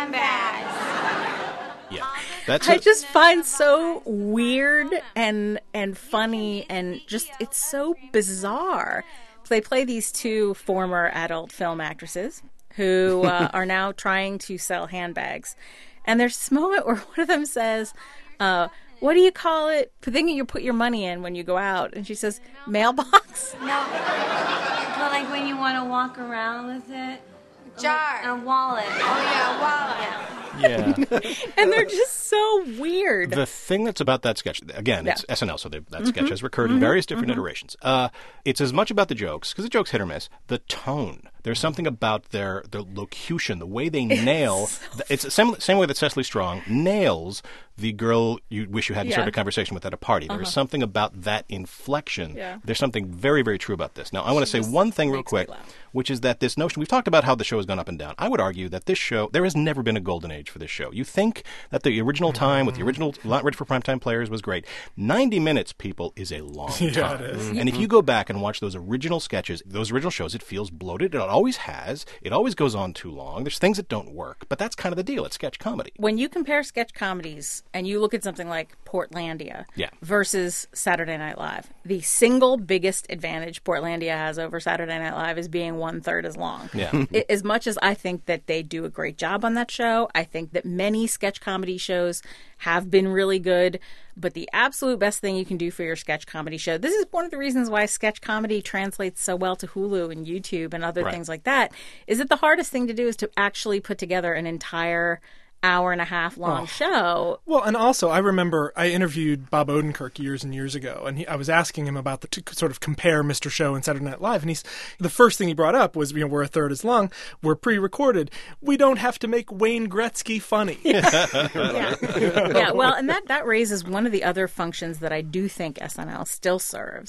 handbags. Yeah, that's I a- just find so weird and and funny and just it's so bizarre. They play these two former adult film actresses who uh, are now trying to sell handbags, and there's this moment where one of them says, uh, "What do you call it? The thing that you put your money in when you go out?" And she says, "Mailbox." No, but like when you want to walk around with it. Jar. A wallet. Oh, yeah, wallet. yeah. And they're just so weird. The thing that's about that sketch, again, it's Yeah. Mm-hmm. S N L, so they, that sketch has recurred in various different iterations. Uh, it's as much about the jokes, because the jokes hit or miss, the tone. There's something about their, their locution, the way they nail. the, it's the same, same way that Cecily Strong nails the girl you wish you hadn't Yeah. started a conversation with at a party. There is something about that inflection. Yeah. There's something very, very true about this. Now, I want to say just one thing real makes me quick, laugh. which is that this notion, we've talked about how the show has gone up and down. I would argue that this show, there has never been a golden age for this show. You think that the original time with the original, not ready for primetime players was great. ninety minutes, people, is a long Yeah, time. it is. And if you go back and watch those original sketches, those original shows, it feels bloated. It always has. It always goes on too long. There's things that don't work, but that's kind of the deal. It's sketch comedy. When you compare sketch comedies and you look at something like Portlandia Yeah. versus Saturday Night Live, the single biggest advantage Portlandia has over Saturday Night Live is being one third as long. Yeah. I- As much as I think that they do a great job on that show, I think that many sketch comedy shows have been really good. But the absolute best thing you can do for your sketch comedy show, this is one of the reasons why sketch comedy translates so well to Hulu and YouTube and other Right. things like that, is that the hardest thing to do is to actually put together an entire hour and a half long Oh. show. Well, and also, I remember I interviewed Bob Odenkirk years and years ago, and he, I was asking him about the to sort of compare Mister Show and Saturday Night Live, and he's the first thing he brought up was, you know, we're a third as long, we're pre-recorded, we don't have to make Wayne Gretzky funny. Yeah. yeah, well, and that, that raises one of the other functions that I do think S N L still serves,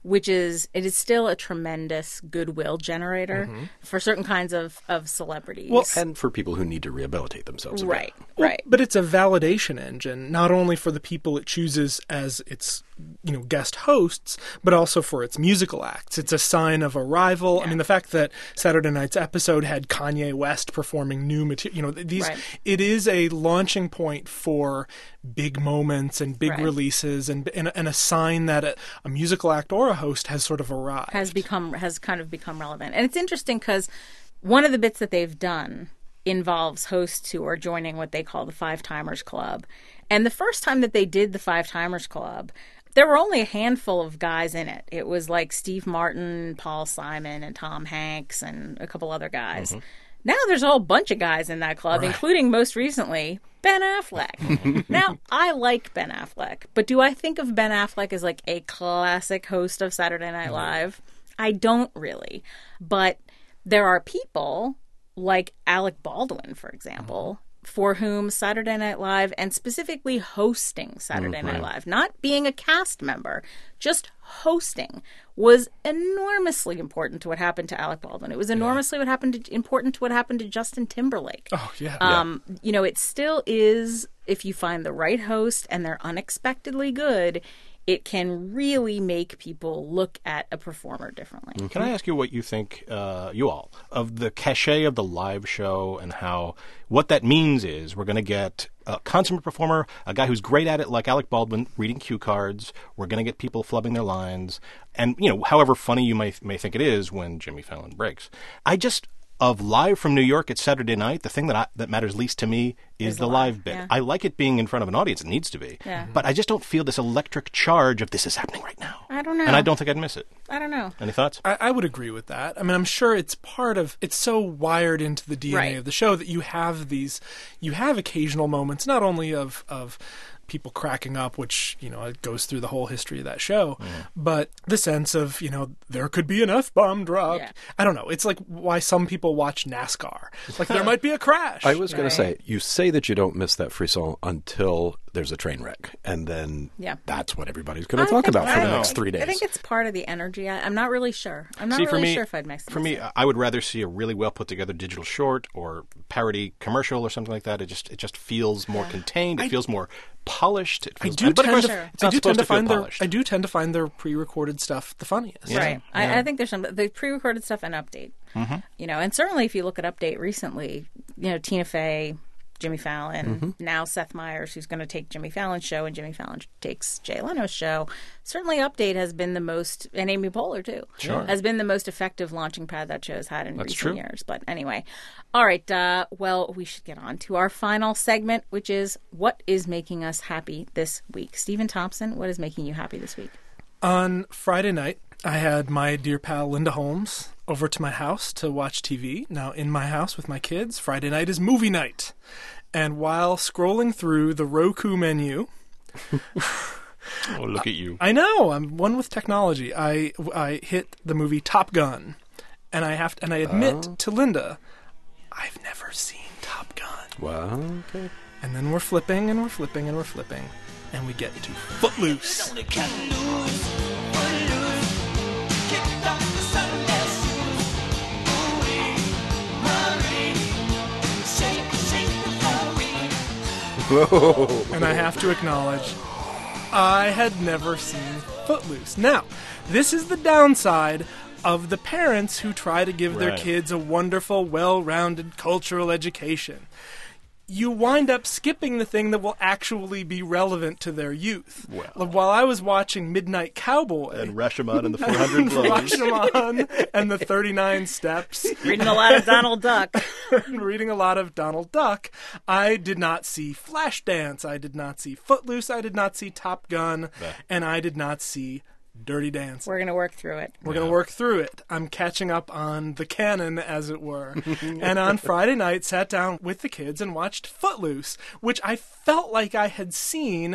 which is, it is still a tremendous goodwill generator Mm-hmm. for certain kinds of, of celebrities. Well, and for people who need to rehabilitate themselves. a bit. right, Well, right. But it's a validation engine, not only for the people it chooses as its, you know, guest hosts, but also for its musical acts. It's a sign of arrival. I mean, the fact that Saturday night's episode had Kanye West performing new material, you know, these, Right. it is a launching point for big moments and big Right. releases, and, and and a sign that a, a musical act or a host has sort of arrived. has become has kind of become relevant. And it's interesting because one of the bits that they've done involves hosts who are joining what they call the Five Timers Club. And the first time that they did the Five Timers Club, there were only a handful of guys in it. It was like Steve Martin, Paul Simon, and Tom Hanks, and a couple other guys. Now there's a whole bunch of guys in that club, including most recently Ben Affleck. Now, I like Ben Affleck, but do I think of Ben Affleck as like a classic host of Saturday Night Live? I don't really. But there are people like Alec Baldwin, for example, for whom Saturday Night Live, and specifically hosting Saturday Night Live, not being a cast member, just hosting, was enormously important to what happened to Alec Baldwin. It was enormously what happened to, important to what happened to Justin Timberlake. Oh, yeah. Um, you know, it still is, if you find the right host and they're unexpectedly good, it can really make people look at a performer differently. Can I ask you what you think, uh, you all, of the cachet of the live show and how what that means is we're going to get a consummate performer, a guy who's great at it like Alec Baldwin, reading cue cards. We're going to get people flubbing their lines. And, you know, however funny you may, may think it is when Jimmy Fallon breaks. I just... Of Live from New York at Saturday night, the thing that I, that matters least to me is, Is the live, live bit. yeah. I like it being in front of an audience. It needs to be. Yeah. But I just don't feel this electric charge of this is happening right now. I don't know. And I don't think I'd miss it. I don't know. Any thoughts? I, I would agree with that. I mean, I'm sure it's part of, it's so wired into the D N A Right. of the show that you have these, you have occasional moments, not only of, of people cracking up, which, you know, it goes through the whole history of that show, but the sense of, you know, there could be an F-bomb dropped. Yeah. I don't know. It's like why some people watch NASCAR. Like there might be a crash. I was going Right. to say, you say that you don't miss that frisson until there's a train wreck, and then Yeah. that's what everybody's going to I talk think- about for I the think- next three days. I think it's part of the energy. I, I'm not really sure. I'm not See, really for me, sure if I'd mix For me, I would rather see a really well put together digital short or parody commercial or something like that. It just it just feels more contained. It I- feels more polished. It I feels, do but of tend course, to, it's I not do supposed tend to to feel find their, polished. I do tend to find their pre-recorded stuff the funniest. Right. I, I think there's some the pre-recorded stuff and Update. Mm-hmm. You know, and certainly if you look at Update recently, you know, Tina Fey, Jimmy Fallon, Mm-hmm. now Seth Meyers, who's going to take Jimmy Fallon's show, and Jimmy Fallon takes Jay Leno's show. Certainly, Update has been the most, and Amy Poehler too, Sure. has been the most effective launching pad that show has had in That's recent true. years. But anyway, all right. Uh, well, we should get on to our final segment, which is what is making us happy this week. Stephen Thompson, what is making you happy this week? On Friday night, I had my dear pal Linda Holmes over to my house to watch T V. Now, in my house with my kids, Friday night is movie night. And while scrolling through the Roku menu, Oh, look at you. I know, I'm one with technology. I, I hit the movie Top Gun. And I have to, and I admit Oh. to Linda, I've never seen Top Gun. Well, okay. And then we're flipping and we're flipping and we're flipping. And we get to Footloose. Whoa. And I have to acknowledge, I had never seen Footloose. Now, this is the downside of the parents who try to give their Right. kids a wonderful, well-rounded cultural education. You wind up skipping the thing that will actually be relevant to their youth. Well. Like, while I was watching Midnight Cowboy, And Rashomon and the four hundred blows. Rashomon and the thirty-nine Steps, Reading a lot of Donald Duck. and reading a lot of Donald Duck, I did not see Flashdance, I did not see Footloose, I did not see Top Gun, and I did not see Dirty Dancing. We're going to work through it. We're going to work through it. I'm catching up on the canon, as it were. And on Friday night, sat down with the kids and watched Footloose, which I felt like I had seen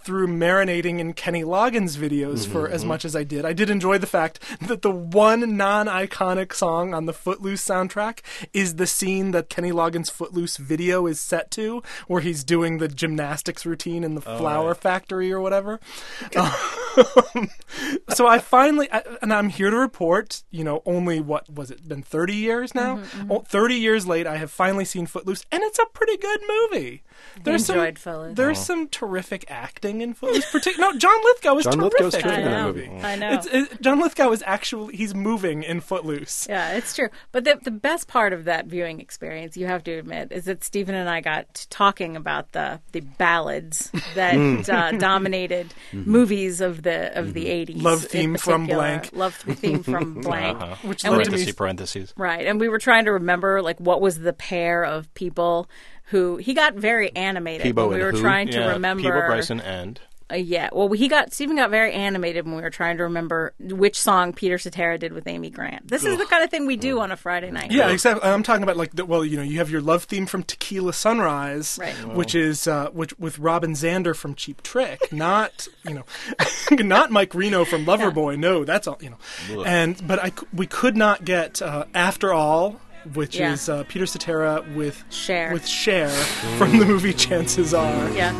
through marinating in Kenny Loggins videos Mm-hmm. for as much as I did. I did enjoy the fact that the one non-iconic song on the Footloose soundtrack is the scene that Kenny Loggins' Footloose video is set to, where he's doing the gymnastics routine in the flour right. factory or whatever. Um, so I finally, I, and I'm here to report, you know, only what was it been thirty years now? Mm-hmm, Oh, thirty years late, I have finally seen Footloose, and it's a pretty good movie. There's enjoyed some, Footloose. There's some terrific acting in Footloose. Partic- no, John Lithgow is John terrific. Lithgow's terrific I in that know. movie. I know. It's, it, John Lithgow is actually, he's moving in Footloose. Yeah, it's true. But the the best part of that viewing experience, you have to admit, is that Stephen and I got to talking about the the ballads that Mm. uh, dominated movies of the of the eighties. Love theme in from particular. blank. Love theme from blank. Uh-huh. Which And led to we- me Parentheses, parentheses. Right, and we were trying to remember like what was the pair of people who he got very animated. Peebo when we and were who? trying to Yeah, remember. Peebo Bryson and Uh, yeah, well, he got Stephen got very animated when we were trying to remember which song Peter Cetera did with Amy Grant. This is the kind of thing we do on a Friday night. Yeah, exactly. I'm talking about like the, well, you know, you have your love theme from Tequila Sunrise, Right. which is uh, which with Robin Zander from Cheap Trick, not you know, not Mike Reno from Loverboy. No, that's all you know. And but I c- we could not get uh, After All, which Yeah. is uh, Peter Cetera with Cher. with Cher from the movie Chances Are. Yeah.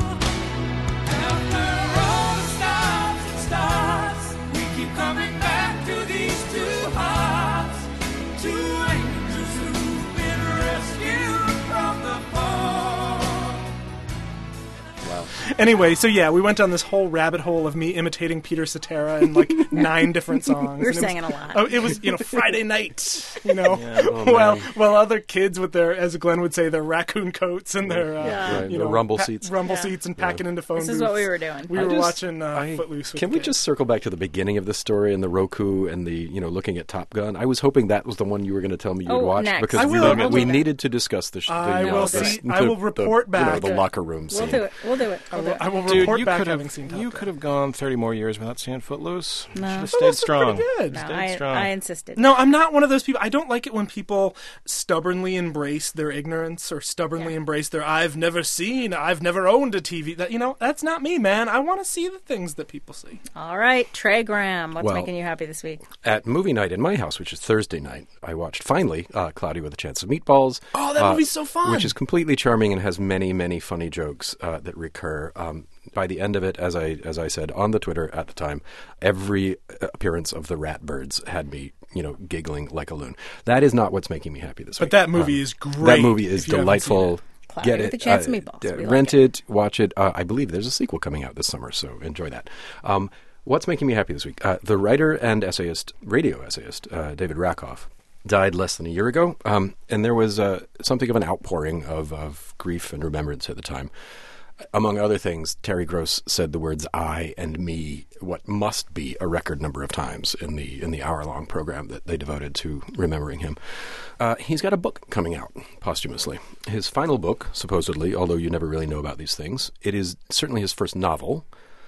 Anyway, so yeah, we went down this whole rabbit hole of me imitating Peter Cetera in like nine different songs. We were And it was- singing a lot. Oh, it was you know Friday night, you know, Oh, while man. while other kids with their, as Glenn would say, their raccoon coats and their uh, Yeah. Right, you the know rumble pa- seats. rumble Yeah. seats, and packing into phone This is what booths. we were doing. We I were just- watching uh, I- Footloose. With Can the we kids. just circle back to the beginning of the story and the Roku and the, you know, looking at Top Gun? I was hoping that was the one you were going to tell me you'd Oh, watch next. because I we, will, we I'll do that. needed to discuss the. Sh- the I uh, will the- see- the- I will the- report You know, back. the We'll locker room We'll scene. do it. We'll do it. I We'll do will, it. I will Dude, report you back could having have seen Top you Gun. could have gone thirty more years without seeing Footloose. No. Should have Oh, stayed that's strong. pretty good. No, Stayed I, strong. I insisted. No, I'm not one of those people. I don't like it when people stubbornly embrace their ignorance or stubbornly Yeah. embrace their I've never seen, I've never owned a T V. That you know, that's not me, man. I want to see the things that people see. All right, Trey Graham, what's Well- making you happy this week? At movie night in my house, which is Thursday night, I watched finally uh, Cloudy with a Chance of Meatballs. Oh, that uh, movie's so fun. Which is completely charming and has many, many funny jokes uh, that recur. Um, by the end of it, as I as I said on the Twitter at the time, every appearance of the Ratbirds had me, you know, giggling like a loon. That is not what's making me happy this But week. that movie Um, is great. That movie is if you haven't delightful. seen Cloudy Get with it. a Chance of uh, Meatballs. d- We like rent it. it. Watch it. Uh, I believe there's a sequel coming out this summer, so enjoy that. Um, what's making me happy this week? Uh, the writer and essayist, radio essayist, uh, David Rakoff, died less than a year ago, um, and there was uh, something of an outpouring of, of grief and remembrance at the time. Among other things, Terry Gross said the words "I" and "me," what must be a record number of times in the in the hour-long program that they devoted to remembering him. Uh, he's got a book coming out posthumously. His final book, supposedly, although you never really know about these things, it is certainly his first novel.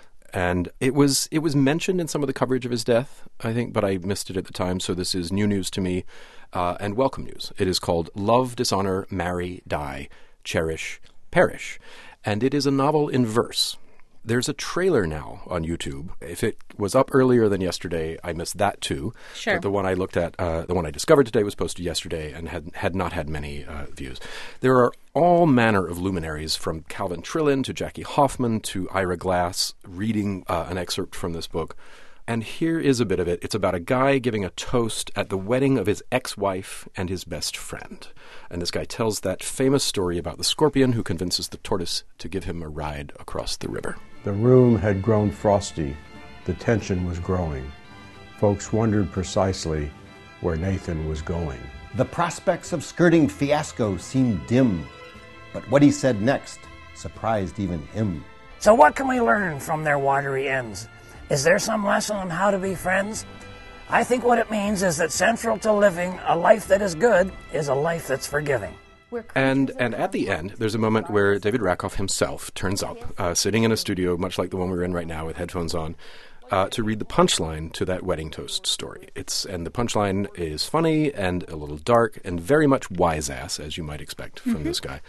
And it was it was mentioned in some of the coverage of his death, I think, but I missed it at the time. So this is new news to me, uh, and welcome news. It is called Love, Dishonor, Marry, Die, Cherish, Perish. And it is a novel in verse. There's a trailer now on YouTube. If it was up earlier than yesterday, I missed that too. Sure. But the one I looked at, uh, the one I discovered today was posted yesterday and had had not had many uh, views. There are all manner of luminaries, from Calvin Trillin to Jackie Hoffman to Ira Glass, reading uh, an excerpt from this book. And here is a bit of it. It's about a guy giving a toast at the wedding of his ex-wife and his best friend. And this guy tells that famous story about the scorpion who convinces the tortoise to give him a ride across the river. The room had grown frosty. The tension was growing. Folks wondered precisely where Nathan was going. The prospects of skirting fiasco seemed dim, but what he said next surprised even him. So what can we learn from their watery ends? Is there some lesson on how to be friends? I think what it means is that central to living a life that is good is a life that's forgiving. And and at the end, there's a moment where David Rakoff himself turns up, uh, sitting in a studio, much like the one we're in right now with headphones on, uh, to read the punchline to that wedding toast story. It's and the punchline is funny and a little dark and very much wise ass, as you might expect from Mm-hmm. this guy.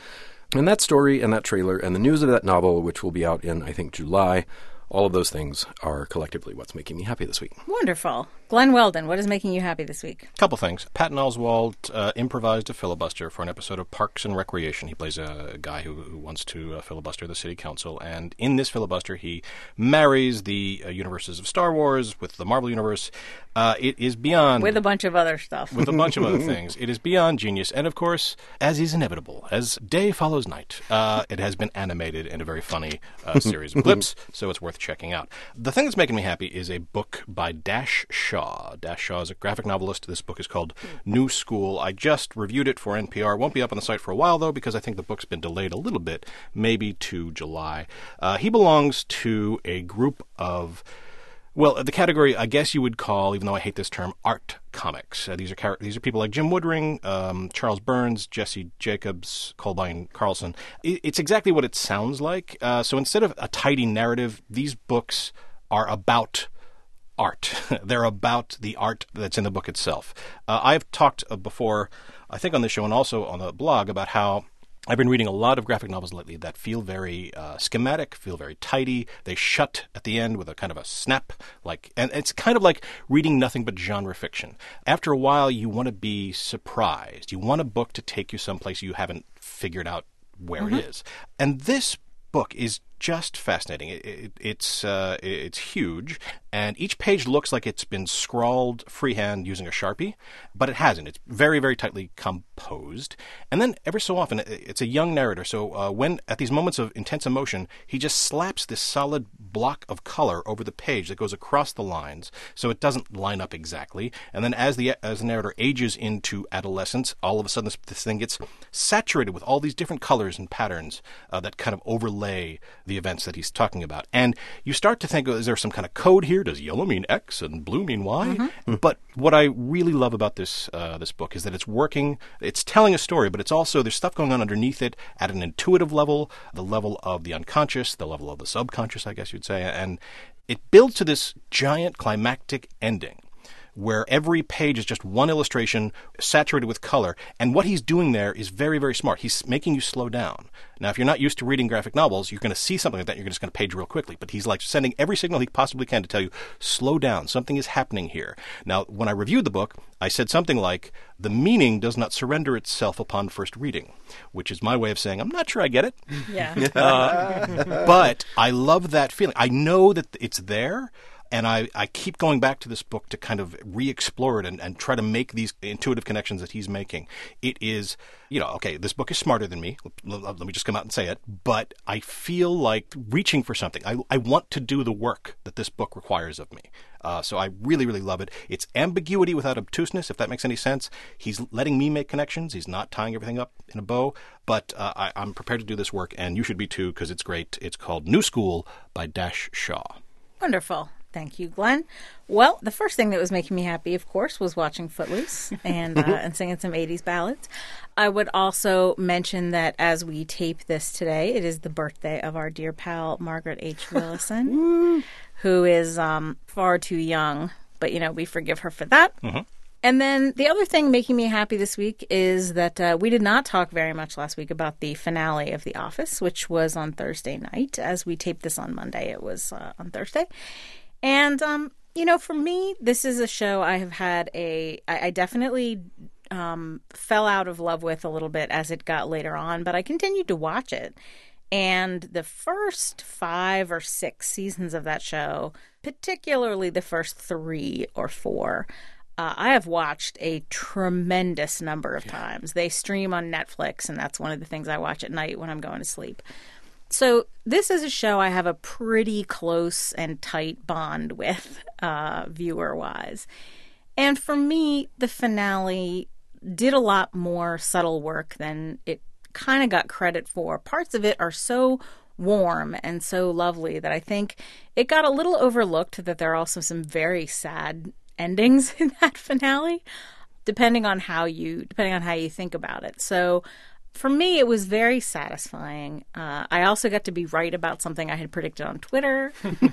And that story and that trailer and the news of that novel, which will be out in, I think, July, all of those things are collectively what's making me happy this week. Wonderful. Glenn Weldon, what is making you happy this week? Couple things. Patton Oswalt uh, improvised a filibuster for an episode of Parks and Recreation. He plays a guy who, who wants to uh, filibuster the city council, and in this filibuster he marries the uh, universes of Star Wars with the Marvel Universe. Uh, it is beyond... With a bunch of other stuff. With a bunch of other things. It is beyond genius. And, of course, as is inevitable, as day follows night, uh, it has been animated in a very funny uh, series of clips, so it's worth checking out. The thing that's making me happy is a book by Dash Shaw. Dash Shaw is a graphic novelist. This book is called New School. I just reviewed it for N P R. It won't be up on the site for a while, though, because I think the book's been delayed a little bit, maybe to July. Uh, he belongs to a group of... Well, the category I guess you would call, even though I hate this term, art comics. Uh, these are char- these are people like Jim Woodring, um, Charles Burns, Jesse Jacobs, Colbein Carlson. It- it's exactly what it sounds like. Uh, so instead of a tidy narrative, these books are about art. They're about the art that's in the book itself. Uh, I've talked uh, before, I think on this show and also on the blog, about how I've been reading a lot of graphic novels lately that feel very uh, schematic, feel very tidy. They shut at the end with a kind of a snap, like, and it's kind of like reading nothing but genre fiction. After a while, you want to be surprised. You want a book to take you someplace you haven't figured out where mm-hmm. it is. And this book is just fascinating. It, it, it's uh, it's huge, and each page looks like it's been scrawled freehand using a Sharpie, but it hasn't. It's very, very tightly composed. And then every so often, it's a young narrator, so uh, when at these moments of intense emotion, he just slaps this solid block of color over the page that goes across the lines, so it doesn't line up exactly. And then as the as the narrator ages into adolescence, all of a sudden this, this thing gets saturated with all these different colors and patterns uh, that kind of overlay the events that he's talking about. And you start to think, oh, is there some kind of code here? Does yellow mean X and blue mean Y? Mm-hmm. But what I really love about this uh, this book is that it's working, it's telling a story, but it's also, there's stuff going on underneath it at an intuitive level, the level of the unconscious, the level of the subconscious, I guess you'd say. And it builds to this giant climactic ending where every page is just one illustration saturated with color. And what he's doing there is very, very smart. He's making you slow down. Now, if you're not used to reading graphic novels, you're going to see something like that, you're just going to page real quickly. But he's like sending every signal he possibly can to tell you, slow down, something is happening here. Now, when I reviewed the book, I said something like, the meaning does not surrender itself upon first reading, which is my way of saying, I'm not sure I get it. Yeah. uh, but I love that feeling. I know that it's there. And I, I keep going back to this book to kind of re-explore it and, and try to make these intuitive connections that he's making. It is, you know, okay, this book is smarter than me. Let, let me just come out and say it. But I feel like reaching for something. I, I want to do the work that this book requires of me. Uh, so I really, really love it. It's ambiguity without obtuseness, if that makes any sense. He's letting me make connections. He's not tying everything up in a bow. But uh, I, I'm prepared to do this work, and you should be too, because it's great. It's called New School by Dash Shaw. Wonderful. Thank you, Glenn. Well, the first thing that was making me happy, of course, was watching Footloose and uh, and singing some eighties ballads. I would also mention that as we tape this today, it is the birthday of our dear pal, Margaret H. Willison, who is um, far too young, but, you know, we forgive her for that. Mm-hmm. And then the other thing making me happy this week is that uh, we did not talk very much last week about the finale of The Office, which was on Thursday night. As we taped this on Monday, it was uh, on Thursday. And, um, you know, for me, this is a show I have had a, I, I definitely um, fell out of love with a little bit as it got later on, but I continued to watch it. And the first five or six seasons of that show, particularly the first three or four, uh, I have watched a tremendous number of times. They stream on Netflix, and that's one of the things I watch at night when I'm going to sleep. So this is a show I have a pretty close and tight bond with, uh, viewer-wise. And for me, the finale did a lot more subtle work than it kind of got credit for. Parts of it are so warm and so lovely that I think it got a little overlooked that there are also some very sad endings in that finale, depending on how you depending on how you think about it. So for me, it was very satisfying. Uh, I also got to be right about something I had predicted on Twitter.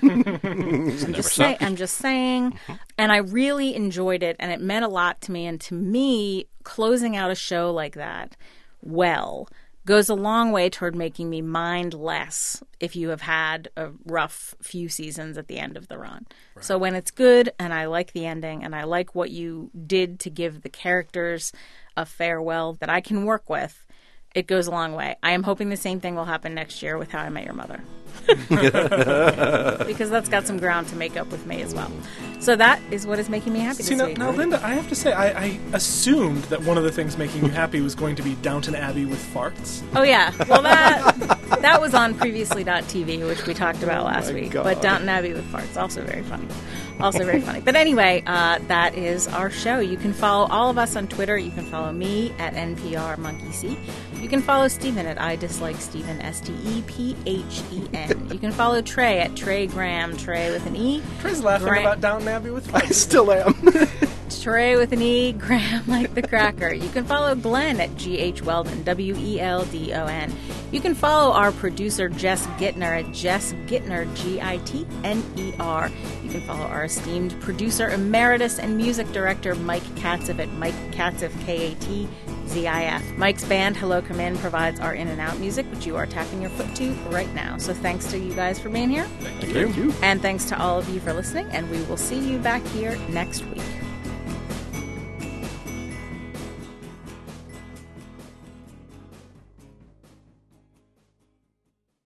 I'm, just say, I'm just saying. Mm-hmm. And I really enjoyed it, and it meant a lot to me. And to me, closing out a show like that well goes a long way toward making me mind less if you have had a rough few seasons at the end of the run. Right. So when it's good and I like the ending and I like what you did to give the characters a farewell that I can work with, it goes a long way. I am hoping the same thing will happen next year with How I Met Your Mother. Because that's got some ground to make up with me as well. So that is what is making me happy See, this now, week. now, Linda, I have to say, I, I assumed that one of the things making you happy was going to be Downton Abbey with farts. Oh, yeah. Well, that that was on previously dot t v, which we talked about last my week. God. But Downton Abbey with farts, also very funny. Also very funny. But anyway, uh, that is our show. You can follow all of us on Twitter. You can follow me at N P R Monkey C. You can follow Stephen at I Dislike Stephen, S T E P H E N. You can follow Trey at Trey Graham, Trey with an E. Trey's laughing Gra- about Downton Abbey with farts. I still am. Trey with an E, Graham like the cracker. You can follow Glenn at G H Weldon, W E L D O N. You can follow our producer Jess Gittner at Jess Gittner, G I T N E R. You can follow our esteemed producer emeritus and music director Mike Katzif at Mike Katzif, K A T Z I F. Mike's band Hello Come In provides our in and out music, which you are tapping your foot to right now. So thanks to you guys for being here. Thank you. And thanks to all of you for listening, and we will see you back here next week.